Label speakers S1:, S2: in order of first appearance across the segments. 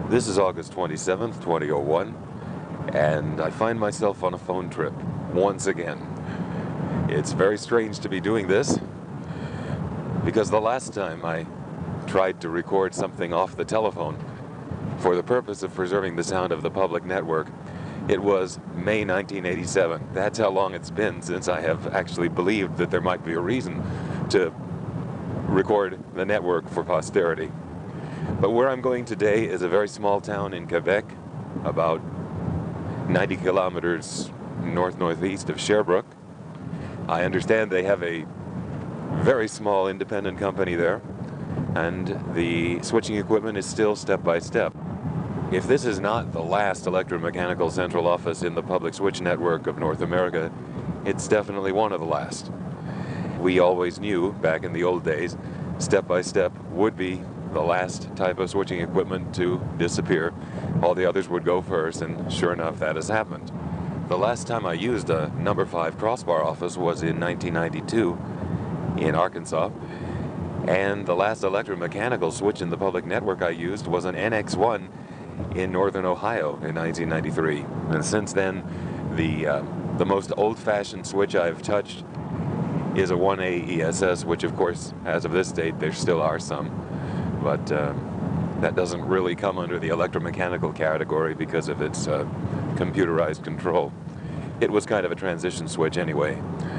S1: This is August 27th, 2001, and I find myself on a phone trip once again. It's very strange to be doing this because the last time I tried to record something off the telephone for the purpose of preserving the sound of the public network, it was May 1987. That's how long it's been since I have actually believed that there might be a reason to record the network for posterity. But where I'm going today is a very small town in Quebec, about 90 kilometers north-northeast of Sherbrooke. I understand they have a very small independent company there, and the switching equipment is still step-by-step. If this is not the last electromechanical central office in the public switch network of North America, it's definitely one of the last. We always knew, back in the old days, step-by-step would be the last type of switching equipment to disappear. All the others would go first, and sure enough, that has happened. The last time I used a number 5 crossbar office was in 1992 in Arkansas, and the last electromechanical switch in the public network I used was an NX1 in northern Ohio in 1993. And since then, the most old-fashioned switch I've touched is a 1A ESS, which of course, as of this date, there still are some. But that doesn't really come under the electromechanical category because of its computerized control. It was kind of a transition switch anyway.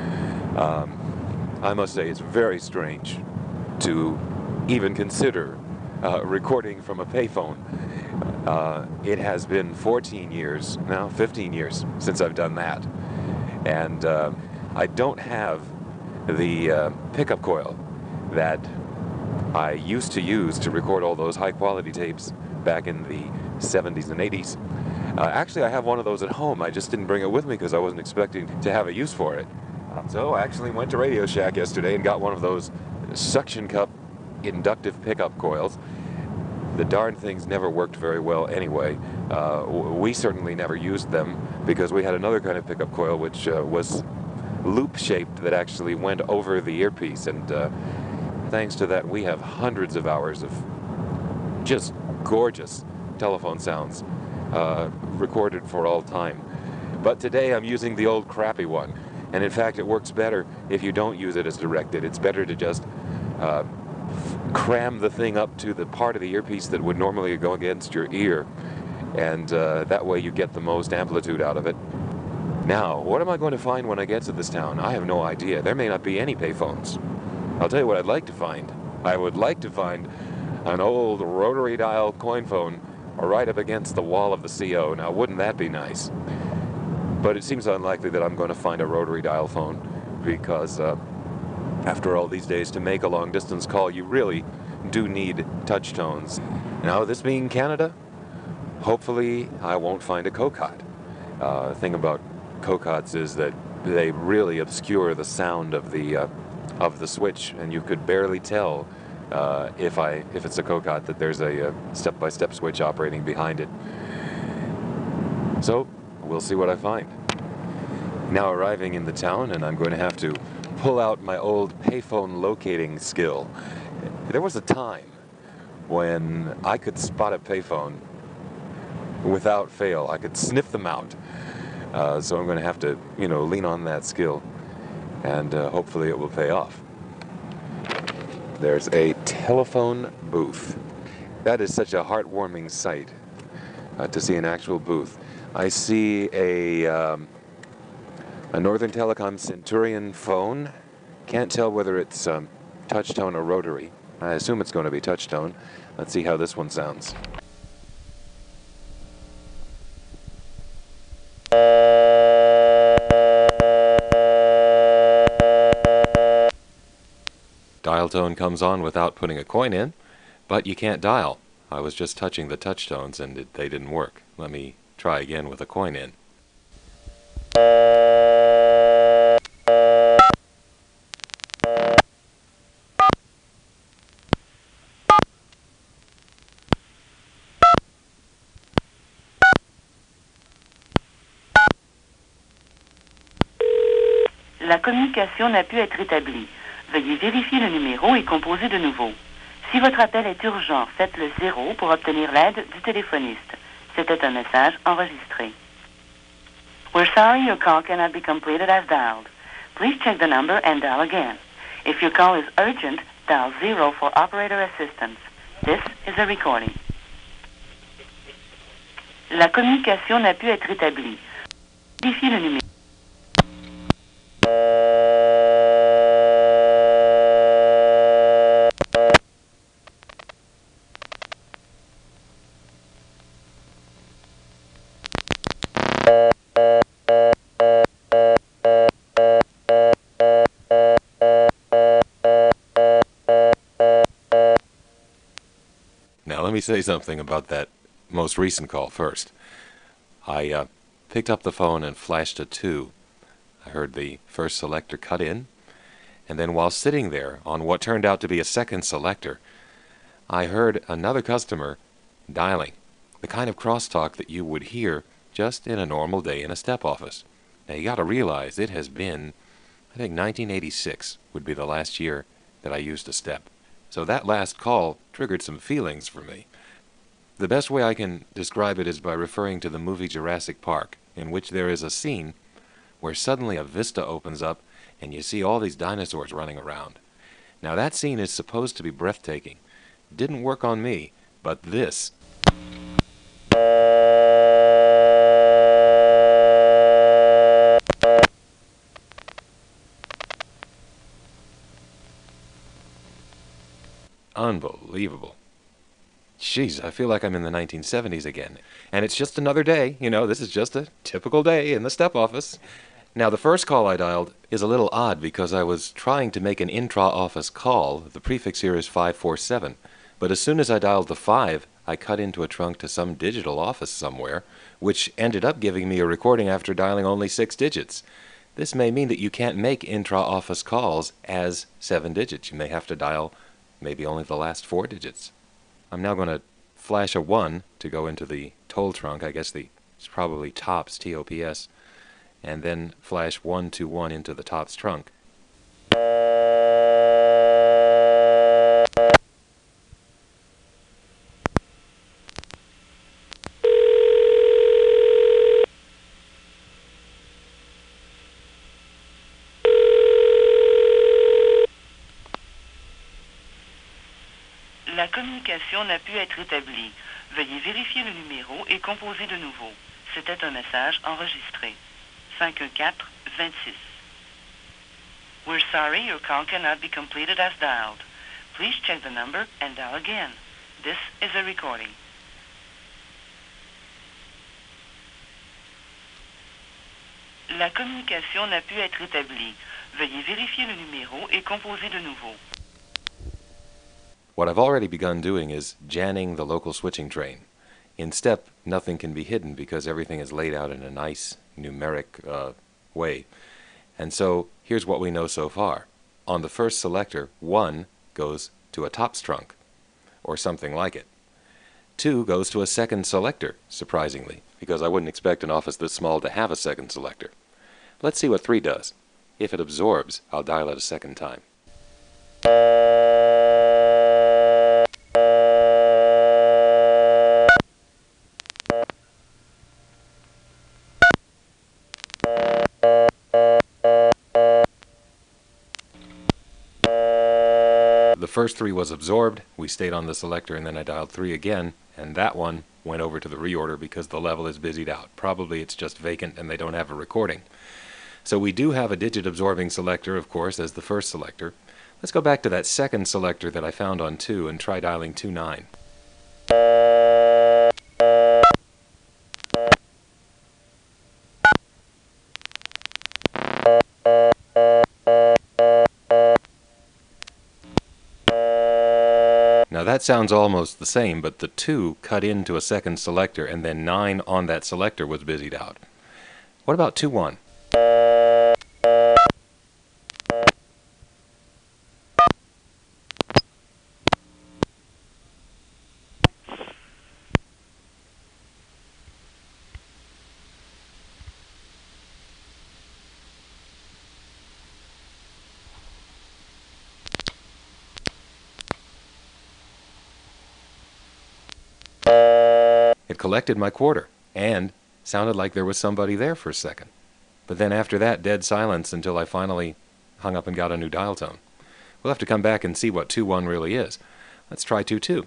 S1: I must say it's very strange to even consider recording from a payphone. It has been 14 years, now 15 years, since I've done that. And I don't have the pickup coil that I used to use to record all those high-quality tapes back in the 70s and 80s. Actually, I have one of those at home. I just didn't bring it with me because I wasn't expecting to have a use for it. So I actually went to Radio Shack yesterday and got one of those suction cup inductive pickup coils. The darn things never worked very well anyway. We certainly never used them because we had another kind of pickup coil which was loop-shaped that actually went over the earpiece, and thanks to that we have hundreds of hours of just gorgeous telephone sounds recorded for all time. But today I'm using the old crappy one, and in fact it works better if you don't use it as directed. It's better to just cram the thing up to the part of the earpiece that would normally go against your ear, and that way you get the most amplitude out of it. Now, what am I going to find when I get to this town? I have no idea. There may not be any payphones. I'll tell you what I'd like to find. I would like to find an old rotary dial coin phone right up against the wall of the CO. Now, wouldn't that be nice? But it seems unlikely that I'm going to find a rotary dial phone because after all these days, to make a long-distance call, you really do need touch tones. Now, this being Canada, hopefully I won't find a COCOT. The thing about COCOTs is that they really obscure the sound of the switch, and you could barely tell if it's a COCOT that there's a step-by-step switch operating behind it. So we'll see what I find. Now arriving in the town, and I'm going to have to pull out my old payphone locating skill. There was a time when I could spot a payphone without fail. I could sniff them out. So I'm going to have to, lean on that skill, and hopefully it will pay off. There's a telephone booth. That is such a heartwarming sight, to see an actual booth. I see a Northern Telecom Centurion phone. Can't tell whether it's touch tone or rotary. I assume it's going to be touch tone. Let's see how this one sounds. Dial tone comes on without putting a coin in, but you can't dial. I was just touching the touch tones and they didn't work. Let me try again with a coin in.
S2: La communication n'a pu être établie. Veuillez vérifier le numéro et composer de nouveau. Si votre appel est urgent, faites le 0 pour obtenir l'aide du téléphoniste. C'était un message enregistré. We're sorry your call cannot be completed as dialed. Please check the number and dial again. If your call is urgent, dial 0 for operator assistance. This is a recording. La communication n'a pu être établie. Vérifiez le numéro.
S1: Now let me say something about that most recent call first. I picked up the phone and flashed a 2. I heard the first selector cut in, and then while sitting there on what turned out to be a second selector, I heard another customer dialing, the kind of crosstalk that you would hear just in a normal day in a step office. Now you got to realize it has been, I think 1986 would be the last year that I used a step. So that last call triggered some feelings for me. The best way I can describe it is by referring to the movie Jurassic Park, in which there is a scene where suddenly a vista opens up and you see all these dinosaurs running around. Now that scene is supposed to be breathtaking. Didn't work on me, but this. Unbelievable. Jeez, I feel like I'm in the 1970s again. And it's just another day, this is just a typical day in the step office. Now, the first call I dialed is a little odd because I was trying to make an intra-office call. The prefix here is 547. But as soon as I dialed the 5, I cut into a trunk to some digital office somewhere, which ended up giving me a recording after dialing only 6 digits. This may mean that you can't make intra-office calls as 7 digits. You may have to dial maybe only the last 4 digits. I'm now going to flash a 1 to go into the toll trunk. I guess it's probably TOPS, T-O-P-S, and then flash 121 into the TOPS trunk.
S2: La communication n'a pu être établie. Veuillez vérifier le numéro et composer de nouveau. C'était un message enregistré. 514-26. We're sorry your call cannot be completed as dialed. Please check the number and dial again. This is a recording. La communication n'a pu être établie. Veuillez vérifier le numéro et composer de nouveau.
S1: What I've already begun doing is janning the local switching train. In step, nothing can be hidden because everything is laid out in a nice numeric way. And so here's what we know so far. On the first selector, 1 goes to a TOPS trunk, or something like it. 2 goes to a second selector, surprisingly, because I wouldn't expect an office this small to have a second selector. Let's see what 3 does. If it absorbs, I'll dial it a second time. The first 3 was absorbed, we stayed on the selector, and then I dialed 3 again, and that one went over to the reorder because the level is busied out. Probably it's just vacant and they don't have a recording. So we do have a digit absorbing selector, of course, as the first selector. Let's go back to that second selector that I found on 2 and try dialing 29. Now that sounds almost the same, but the 2 cut into a second selector and then 9 on that selector was busied out. What about 2-1? It collected my quarter and sounded like there was somebody there for a second. But then after that, dead silence until I finally hung up and got a new dial tone. We'll have to come back and see what 2-1 really is. Let's try 2-2.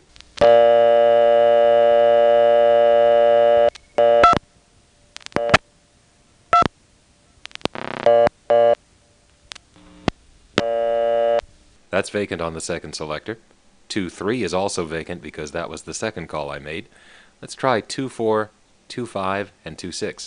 S1: That's vacant on the second selector. 2-3 is also vacant because that was the second call I made. Let's try 2-4, 2-5, and 2-6.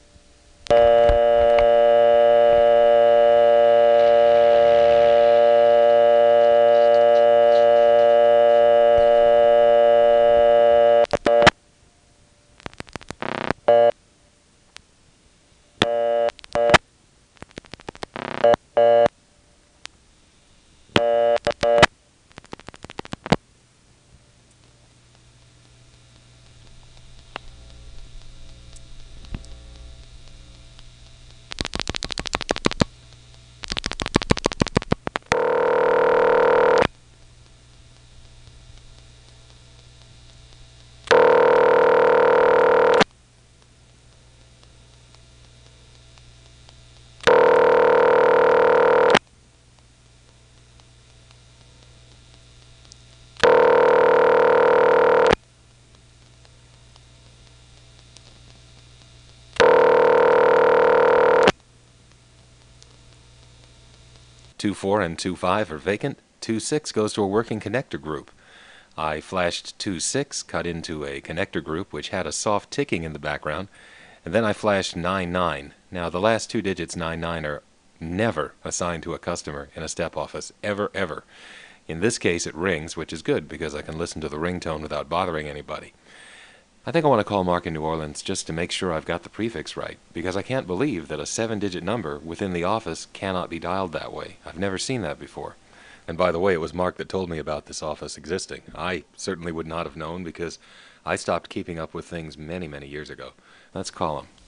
S1: Two 4 and 2-5 are vacant. 2-6 goes to a working connector group. I flashed 2-6, cut into a connector group which had a soft ticking in the background, and then I flashed 9-9. Now the last two digits 9-9 are never assigned to a customer in a step office, ever, ever. In this case it rings, which is good because I can listen to the ringtone without bothering anybody. I think I want to call Mark in New Orleans just to make sure I've got the prefix right, because I can't believe that a 7-digit number within the office cannot be dialed that way. I've never seen that before. And by the way, it was Mark that told me about this office existing. I certainly would not have known because I stopped keeping up with things many, many years ago. Let's call him.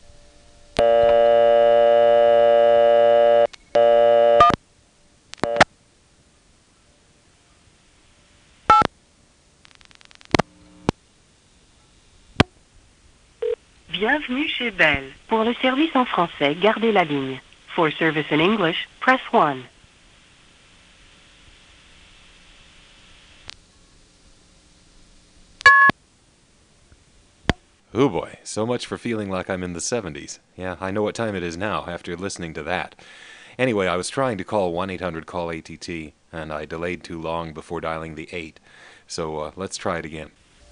S2: Bienvenue chez Bell. Pour le service en français, gardez la ligne. For service in English, press 1.
S1: Oh boy, so much for feeling like I'm in the 70s. Yeah, I know what time it is now after listening to that. Anyway, I was trying to call 1-800-CALL-ATT, and I delayed too long before dialing the 8. So let's try it again.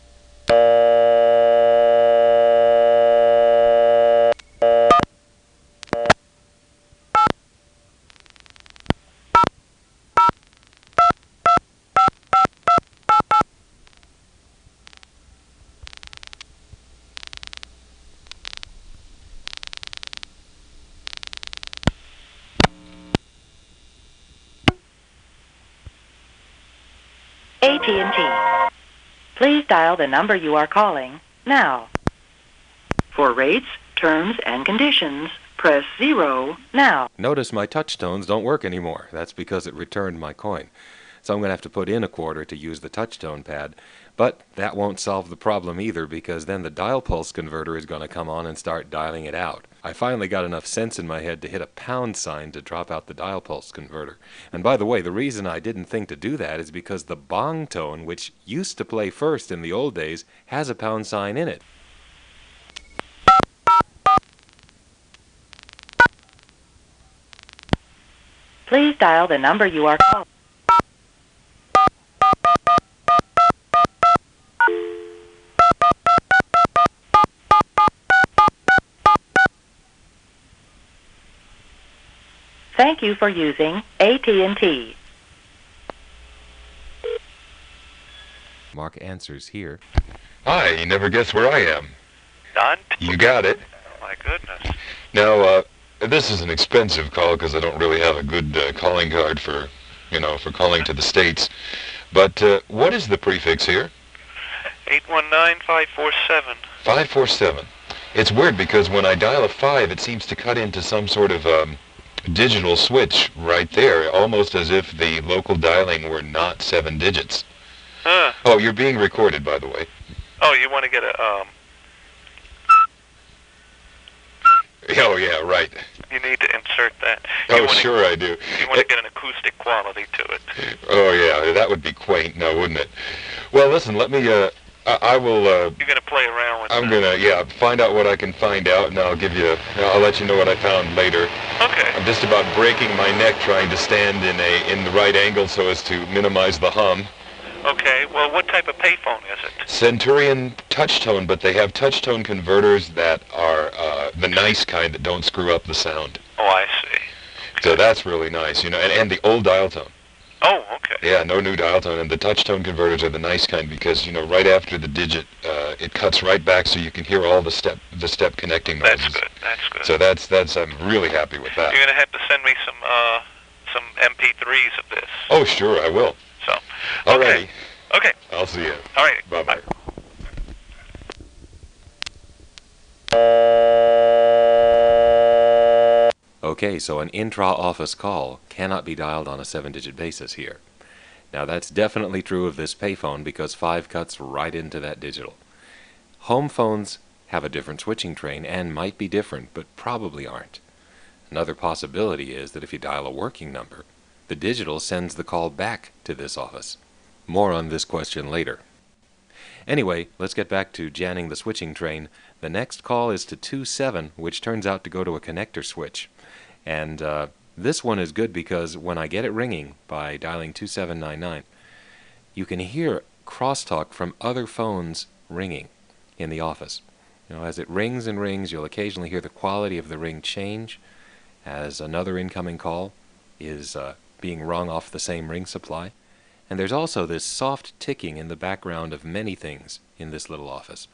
S2: AT&T. Please dial the number you are calling now. For rates, terms, and conditions, press 0 now.
S1: Notice my touch tones don't work anymore. That's because it returned my coin. So I'm going to have to put in a quarter to use the touch tone pad. But that won't solve the problem either, because then the dial pulse converter is going to come on and start dialing it out. I finally got enough sense in my head to hit a pound sign to drop out the dial pulse converter. And by the way, the reason I didn't think to do that is because the bong tone, which used to play first in the old days, has a pound sign in it.
S2: Please dial the number you are calling. Thank you for using AT&T.
S1: Mark answers here.
S3: Hi, you never guess where I am.
S4: Don?
S3: You got it.
S4: Oh, my goodness.
S3: Now, this is an expensive call because I don't really have a good calling card for calling to the States. But what is the prefix here?
S4: 819-547.
S3: 547. It's weird because when I dial a 5, it seems to cut into some sort of digital switch right there, almost as if the local dialing were not 7 digits.
S4: Huh.
S3: Oh, you're being recorded, by the way.
S4: Oh, you want to get a
S3: Oh, yeah, right.
S4: You need to insert that.
S3: Oh, sure I do.
S4: You want to get an acoustic quality to it.
S3: Oh, yeah, that would be quaint now, wouldn't it? Well, listen, let me, I will,
S4: You're going to play around with
S3: I'm gonna, find out what I can find out, and I'll let you know what I found later.
S4: Okay.
S3: I'm just about breaking my neck trying to stand in the right angle so as to minimize the hum.
S4: Okay, well, what type of payphone is it?
S3: Centurion touch-tone, but they have touch-tone converters that are the nice kind that don't screw up the sound.
S4: Oh, I see.
S3: So that's really nice, and the old dial tone.
S4: Oh, okay.
S3: Yeah, no new dial tone, and the touch-tone converters are the nice kind because, right after the digit, it cuts right back so you can hear all the step connecting noises.
S4: That's good, that's good.
S3: So that's I'm really happy with that.
S4: You're going to have to send me some MP3s of this.
S3: Oh, sure, I will.
S4: So,
S3: All
S4: okay.
S3: righty.
S4: Okay.
S3: I'll see you.
S4: All right.
S3: Bye-bye.
S1: Okay, so an intra-office call cannot be dialed on a 7-digit basis here. Now that's definitely true of this payphone because 5 cuts right into that digital. Home phones have a different switching train and might be different, but probably aren't. Another possibility is that if you dial a working number, the digital sends the call back to this office. More on this question later. Anyway, let's get back to jamming the switching train. The next call is to 27, which turns out to go to a connector switch. And this one is good because when I get it ringing by dialing 2799, you can hear crosstalk from other phones ringing in the office. As it rings and rings, you'll occasionally hear the quality of the ring change as another incoming call is being rung off the same ring supply. And there's also this soft ticking in the background of many things in this little office.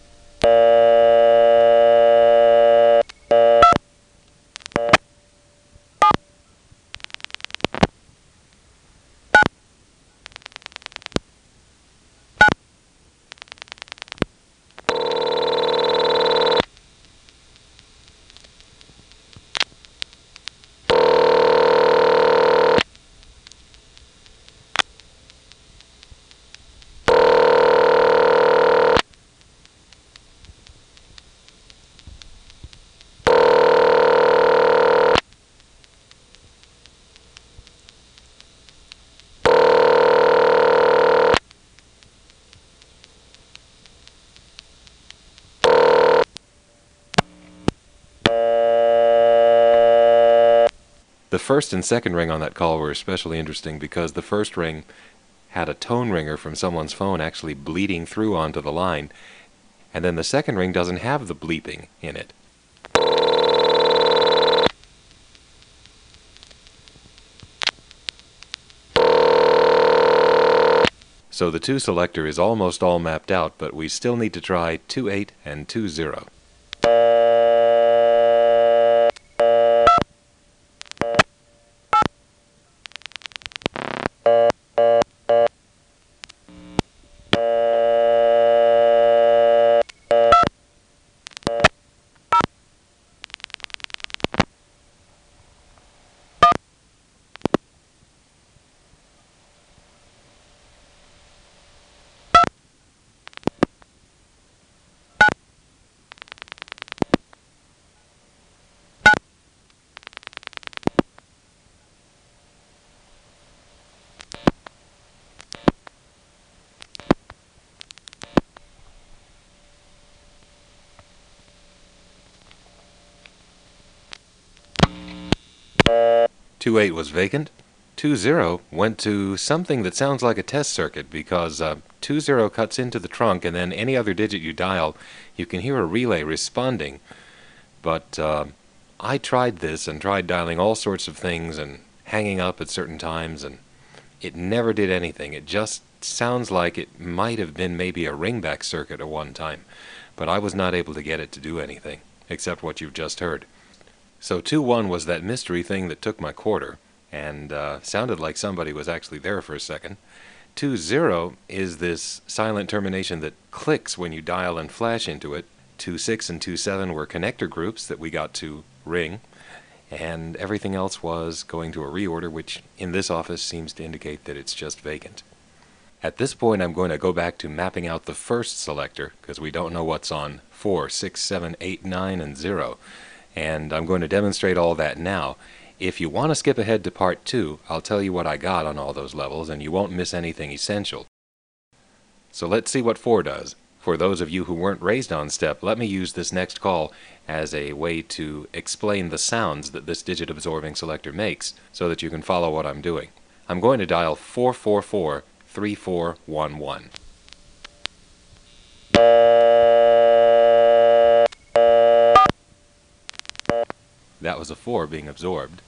S1: The first and second ring on that call were especially interesting because the first ring had a tone ringer from someone's phone actually bleeding through onto the line, and then the second ring doesn't have the bleeping in it. So the 2 selector is almost all mapped out, but we still need to try 28 and 20. Two 8 was vacant. 20 went to something that sounds like a test circuit because 20 cuts into the trunk, and then any other digit you dial, you can hear a relay responding. But I tried this and tried dialing all sorts of things and hanging up at certain times, and it never did anything. It just sounds like it might have been maybe a ringback circuit at one time, but I was not able to get it to do anything, except what you've just heard. So 2-1 was that mystery thing that took my quarter, and sounded like somebody was actually there for a second. 2-0 is this silent termination that clicks when you dial and flash into it. 2-6 and 2-7 were connector groups that we got to ring, and everything else was going to a reorder, which in this office seems to indicate that it's just vacant. At this point, I'm going to go back to mapping out the first selector, because we don't know what's on 4, 6, 7, 8, 9, and 0. And I'm going to demonstrate all that now. If you want to skip ahead to part 2, I'll tell you what I got on all those levels, and you won't miss anything essential. So let's see what 4 does. For those of you who weren't raised on step, let me use this next call as a way to explain the sounds that this digit absorbing selector makes so that you can follow what I'm doing. I'm going to dial 444-3411. That was a 4 being absorbed.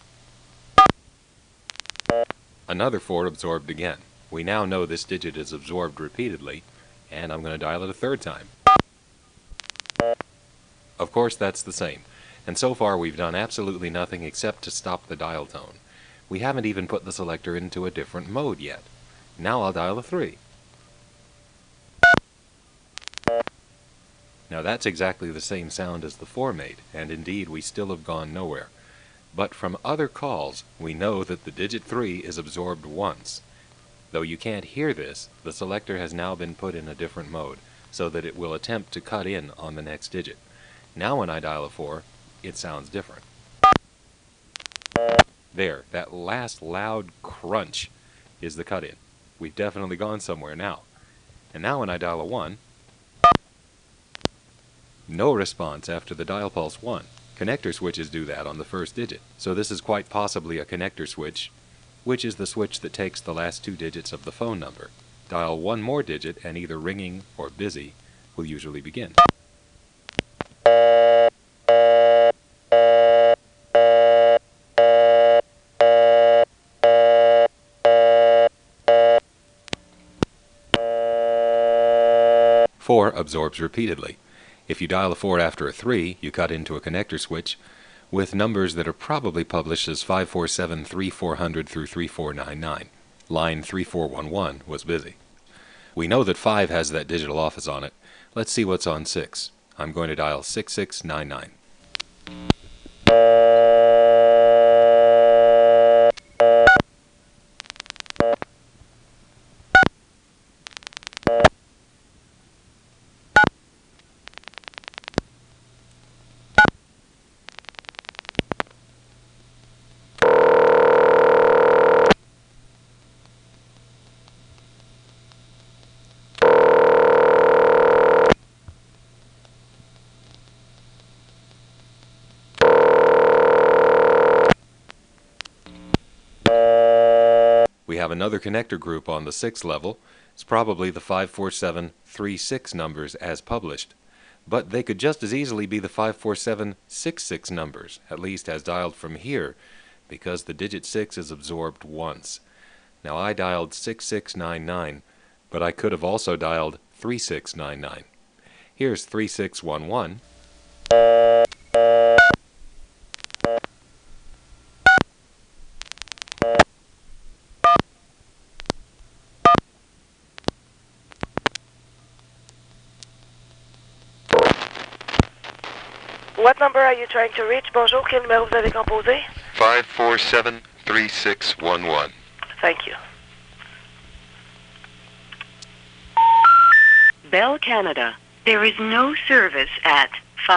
S1: Another 4 absorbed again. We now know this digit is absorbed repeatedly, and I'm going to dial it a third time. Of course, that's the same. And so far we've done absolutely nothing except to stop the dial tone. We haven't even put the selector into a different mode yet. Now I'll dial a 3. Now that's exactly the same sound as the 4 made, and indeed we still have gone nowhere. But from other calls, we know that the digit 3 is absorbed once. Though you can't hear this, the selector has now been put in a different mode, so that it will attempt to cut in on the next digit. Now when I dial a 4, it sounds different. There, that last loud crunch is the cut-in. We've definitely gone somewhere now. And now when I dial a 1, no response after the dial pulse 1. Connector switches do that on the first digit. So this is quite possibly a connector switch, which is the switch that takes the last 2 digits of the phone number. Dial one more digit and either ringing or busy will usually begin. Four absorbs repeatedly. If you dial a 4 after a 3, you cut into a connector switch with numbers that are probably published as 547-3400 through 3499. Line 3411 was busy. We know that 5 has that digital office on it. Let's see what's on 6. I'm going to dial 6699. We have another connector group on the 6th level. It's probably the 54736 numbers as published. But they could just as easily be the 54766 numbers, at least as dialed from here, because the digit 6 is absorbed once. Now I dialed 6699, but I could have also dialed 3699. Here's 3611.
S5: What number are you trying to reach? Bonjour, quel numéro vous avez composé?
S3: 547-3611.
S5: Thank you.
S2: Bell Canada. There is no service at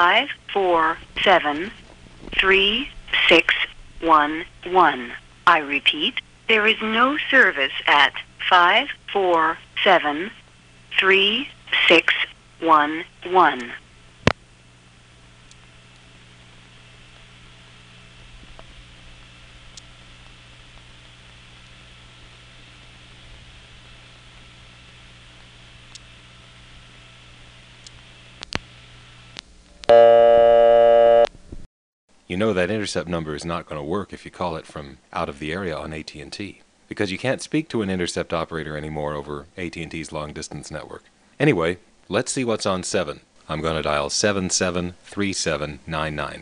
S2: 547-3611. I repeat, there is no service at 547-3611.
S1: You know that intercept number is not going to work if you call it from out of the area on AT&T, because you can't speak to an intercept operator anymore over AT&T's long-distance network. Anyway, let's see what's on 7. I'm going to dial 773799.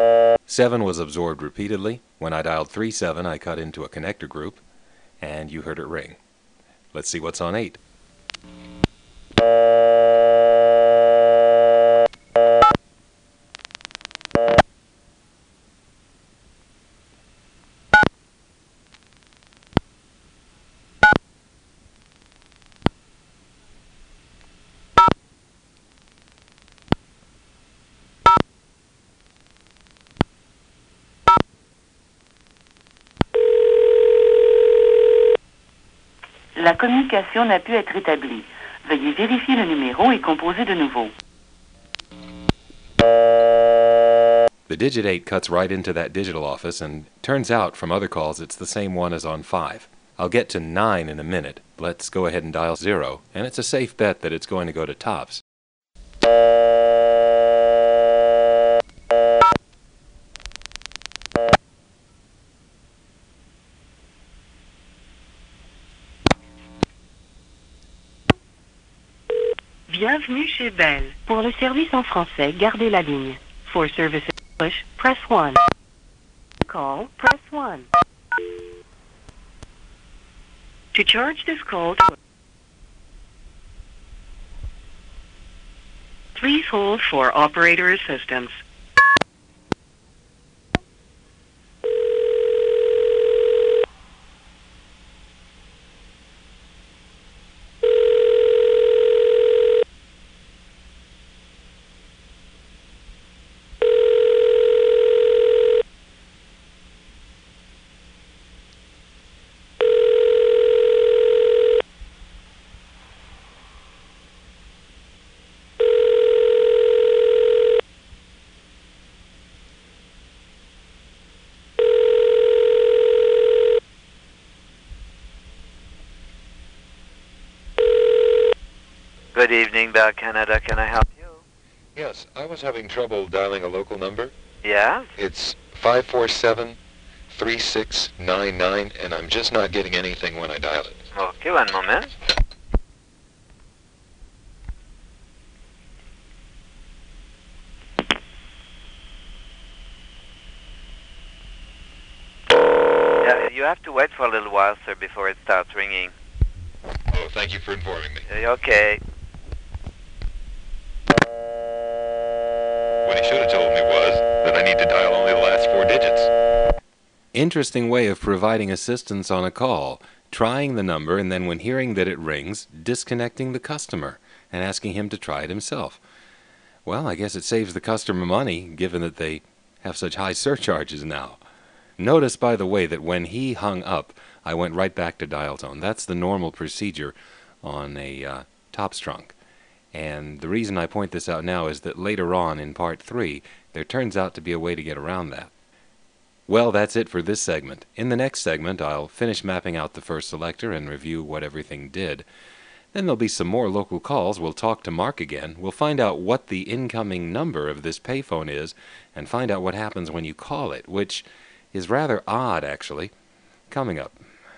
S1: 7 was absorbed repeatedly. When I dialed 37, I cut into a connector group, and you heard it ring. Let's see what's on 8.
S2: La communication n'a pu être établie. Veuillez vérifier le numéro et composer de nouveau.
S1: The digit 8 cuts right into that digital office, and turns out from other calls it's the same one as on 5. I'll get to 9 in a minute. Let's go ahead and dial 0, and it's a safe bet that it's going to go to tops.
S2: Bienvenue chez Bell. Pour le service en français, gardez la ligne. For service in English, press 1. Call, press 1. To charge this call, please hold for operator assistance.
S6: Good evening, Bell Canada. Can I help you?
S3: Yes, I was having trouble dialing a local number.
S6: Yeah?
S3: It's 547-3699, and I'm just not getting anything when I dial it.
S6: Okay, one moment. Yeah, you have to wait for a little while, sir, before it starts ringing.
S3: Oh, thank you for informing me.
S6: Okay.
S3: What he should have told me was that I need to dial only the last 4 digits.
S1: Interesting way of providing assistance on a call. Trying the number, and then when hearing that it rings, disconnecting the customer and asking him to try it himself. Well, I guess it saves the customer money, given that they have such high surcharges now. Notice, by the way, that when he hung up, I went right back to dial tone. That's the normal procedure on a tops trunk. And the reason I point this out now is that later on in part 3, there turns out to be a way to get around that. Well, that's it for this segment. In the next segment, I'll finish mapping out the first selector and review what everything did. Then there'll be some more local calls. We'll talk to Mark again. We'll find out what the incoming number of this payphone is and find out what happens when you call it, which is rather odd, actually. Coming up.